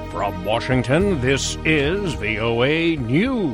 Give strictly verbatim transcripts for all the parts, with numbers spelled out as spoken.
From Washington, this is V O A News.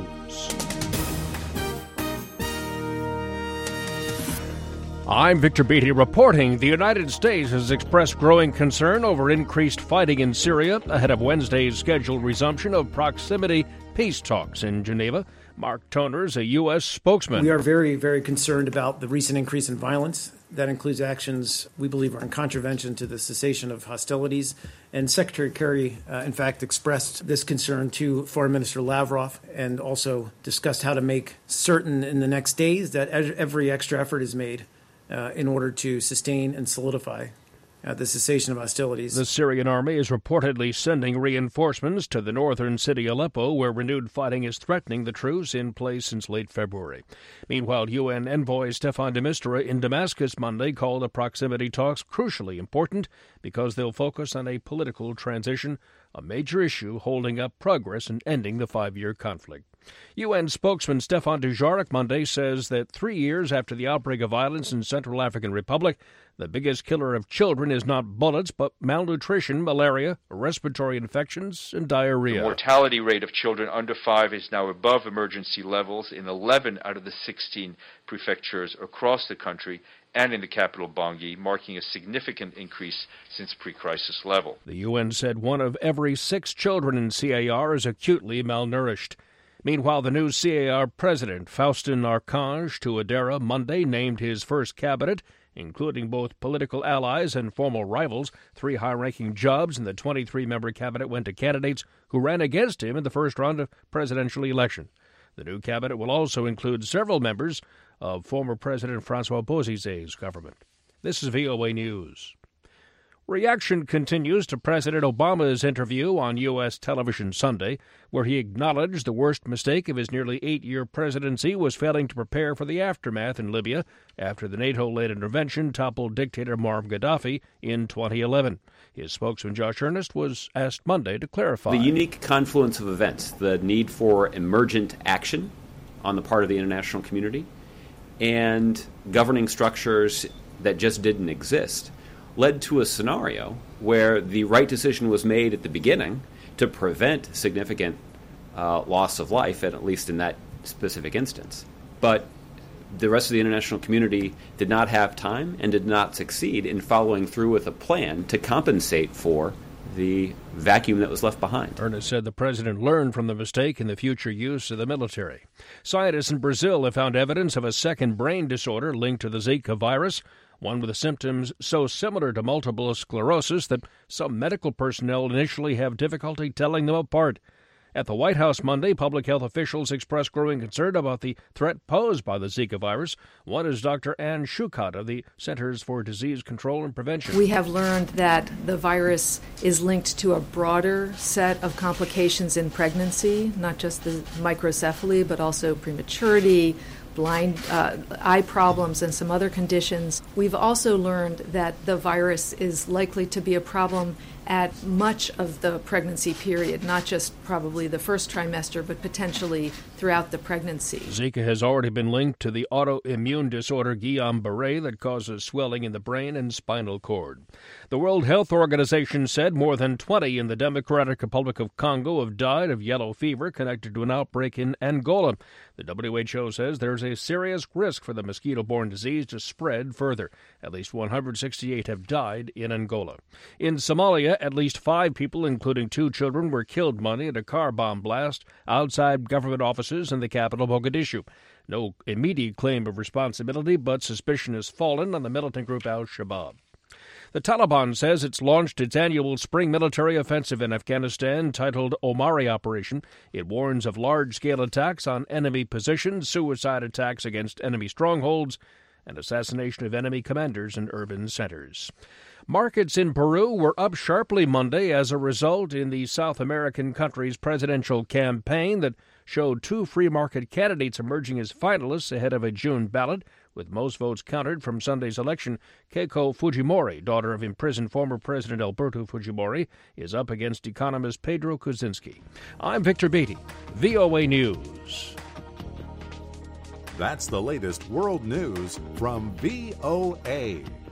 I'm Victor Beatty reporting the United States has expressed growing concern over increased fighting in Syria ahead of Wednesday's scheduled resumption of proximity peace talks in Geneva. Mark Toners, a U S spokesman. We are very, very concerned about the recent increase in violence. That includes actions we believe are in contravention to the cessation of hostilities. And Secretary Kerry, uh, in fact, expressed this concern to Foreign Minister Lavrov and also discussed how to make certain in the next days that every extra effort is made uh, in order to sustain and solidify Uh, the cessation of hostilities. The Syrian army is reportedly sending reinforcements to the northern city Aleppo, where renewed fighting is threatening the truce in place since late February. Meanwhile, U N envoy Staffan de Mistura in Damascus Monday called the proximity talks crucially important because they'll focus on a political transition, a major issue holding up progress in ending the five-year conflict. U N spokesman Stefan Dujarric Monday says that three years after the outbreak of violence in Central African Republic, the biggest killer of children is not bullets, but malnutrition, malaria, respiratory infections, and diarrhea. The mortality rate of children under five is now above emergency levels in eleven out of the sixteen prefectures across the country and in the capital Bangui, marking a significant increase since pre-crisis level. The U N said one of every six children in C A R is acutely malnourished. Meanwhile, the new C A R president, Faustin Archange Touadera, Monday named his first cabinet, including both political allies and formal rivals. Three high-ranking jobs in the twenty-three member cabinet went to candidates who ran against him in the first round of presidential election. The new cabinet will also include several members of former President Francois Bozizé's government. This is V O A News. Reaction continues to President Obama's interview on U S television Sunday, where he acknowledged the worst mistake of his nearly eight-year presidency was failing to prepare for the aftermath in Libya after the NATO-led intervention toppled dictator Muammar Gaddafi in twenty eleven. His spokesman, Josh Earnest, was asked Monday to clarify. The unique confluence of events, the need for emergent action on the part of the international community, and governing structures that just didn't exist, led to a scenario where the right decision was made at the beginning to prevent significant uh, loss of life, at least in that specific instance. But the rest of the international community did not have time and did not succeed in following through with a plan to compensate for the vacuum that was left behind. Ernest said the president learned from the mistake in the future use of the military. Scientists in Brazil have found evidence of a second brain disorder linked to the Zika virus, one with the symptoms so similar to multiple sclerosis that some medical personnel initially have difficulty telling them apart. At the White House Monday, public health officials expressed growing concern about the threat posed by the Zika virus. One is Doctor Ann Schuchat of the Centers for Disease Control and Prevention. We have learned that the virus is linked to a broader set of complications in pregnancy, not just the microcephaly, but also prematurity, blind uh, eye problems, and some other conditions. We've also learned that the virus is likely to be a problem at much of the pregnancy period, not just probably the first trimester, but potentially throughout the pregnancy. Zika has already been linked to the autoimmune disorder Guillain-Barré that causes swelling in the brain and spinal cord. The World Health Organization said more than twenty in the Democratic Republic of Congo have died of yellow fever connected to an outbreak in Angola. The W H O says there's a serious risk for the mosquito-borne disease to spread further. At least one hundred sixty-eight have died in Angola. In Somalia, at least five people, including two children, were killed Monday at a car bomb blast outside government offices in the capital, Mogadishu. No immediate claim of responsibility, but suspicion has fallen on the militant group Al-Shabaab. The Taliban says it's launched its annual spring military offensive in Afghanistan titled Omari Operation. It warns of large-scale attacks on enemy positions, suicide attacks against enemy strongholds, and assassination of enemy commanders in urban centers. Markets in Peru were up sharply Monday as a result in the South American country's presidential campaign that showed two free market candidates emerging as finalists ahead of a June ballot. With most votes counted from Sunday's election, Keiko Fujimori, daughter of imprisoned former President Alberto Fujimori, is up against economist Pedro Kuczynski. I'm Victor Beatty, V O A News. That's the latest world news from V O A.